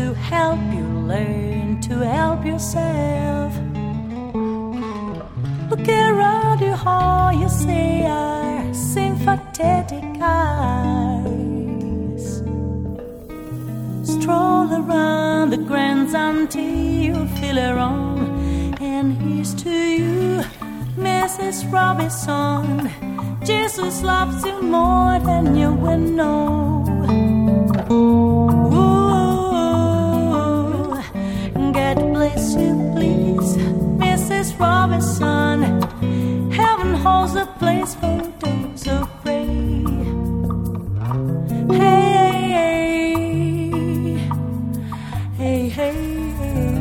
to help you learn to help yourself. Look around you, all you see are sympathetic eyes. Stroll around the grounds until you feel alone. And here's to you, Mrs. Robinson. Jesus loves you more than you will know. Ooh, God bless you, please, Mrs. Robinson. Heaven holds a place for those who pray. Hey, hey, hey, hey, hey.